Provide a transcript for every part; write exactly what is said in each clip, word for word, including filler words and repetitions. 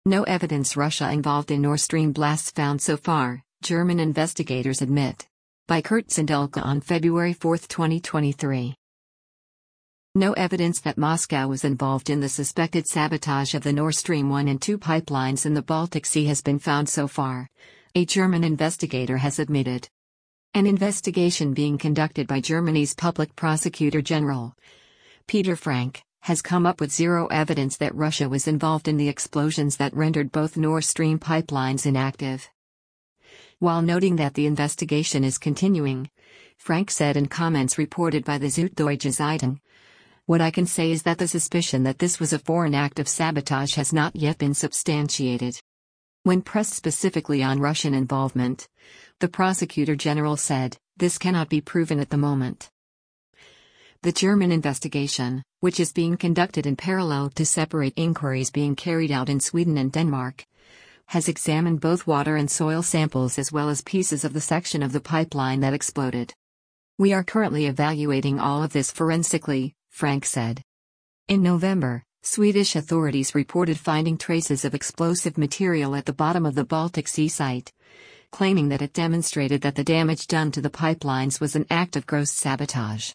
No evidence Russia involved in Nord Stream blasts found so far, German investigators admit. By Kurt Zindelka on February fourth, twenty twenty-three. No evidence that Moscow was involved in the suspected sabotage of the Nord Stream one and two pipelines in the Baltic Sea has been found so far, a German investigator has admitted. An investigation being conducted by Germany's Public Prosecutor General, Peter Frank, has come up with zero evidence that Russia was involved in the explosions that rendered both Nord Stream pipelines inactive. While noting that the investigation is continuing, Frank said in comments reported by the Süddeutsche Zeitung, "What I can say is that the suspicion that this was a foreign act of sabotage has not yet been substantiated." When pressed specifically on Russian involvement, the Prosecutor General said, "This cannot be proven at the moment." The German investigation, which is being conducted in parallel to separate inquiries being carried out in Sweden and Denmark, has examined both water and soil samples as well as pieces of the section of the pipeline that exploded. "We are currently evaluating all of this forensically," Frank said. In November, Swedish authorities reported finding traces of explosive material at the bottom of the Baltic Sea site, claiming that it demonstrated that the damage done to the pipelines was an act of gross sabotage.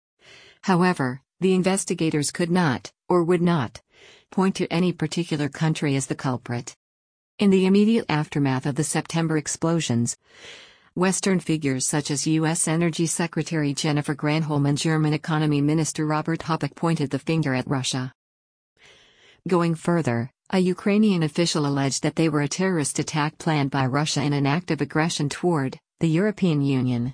However, the investigators could not, or would not, point to any particular country as the culprit. In the immediate aftermath of the September explosions, Western figures such as U S Energy Secretary Jennifer Granholm and German Economy Minister Robert Habeck pointed the finger at Russia. Going further, a Ukrainian official alleged that they were a terrorist attack planned by Russia in an act of aggression toward the European Union.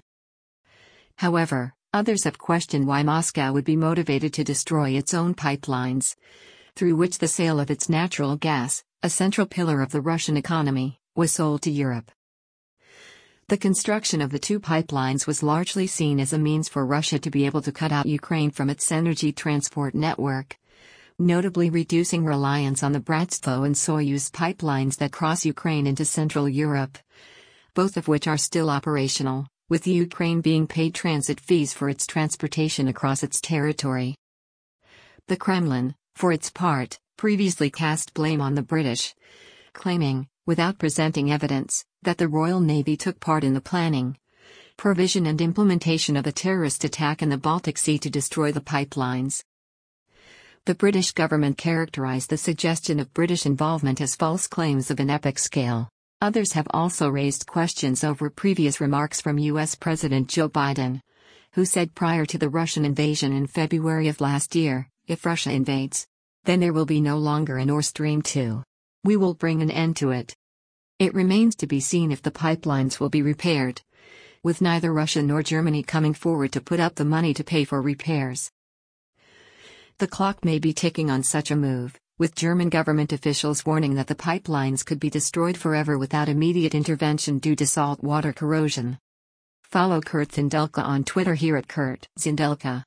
However, others have questioned why Moscow would be motivated to destroy its own pipelines, through which the sale of its natural gas, a central pillar of the Russian economy, was sold to Europe. The construction of the two pipelines was largely seen as a means for Russia to be able to cut out Ukraine from its energy transport network, notably reducing reliance on the Bratstvo and Soyuz pipelines that cross Ukraine into Central Europe, both of which are still operational, with Ukraine being paid transit fees for its transportation across its territory. The Kremlin, for its part, previously cast blame on the British, claiming, without presenting evidence, that the Royal Navy took part in the planning, provision and implementation of a terrorist attack in the Baltic Sea to destroy the pipelines. The British government characterized the suggestion of British involvement as false claims of an epic scale. Others have also raised questions over previous remarks from U S President Joe Biden, who said prior to the Russian invasion in February of last year, "If Russia invades, then there will be no longer a Nord Stream two. We will bring an end to it." It remains to be seen if the pipelines will be repaired, with neither Russia nor Germany coming forward to put up the money to pay for repairs. The clock may be ticking on such a move, with German government officials warning that the pipelines could be destroyed forever without immediate intervention due to salt water corrosion. Follow Kurt Zindelka on Twitter here at Kurt Zindelka.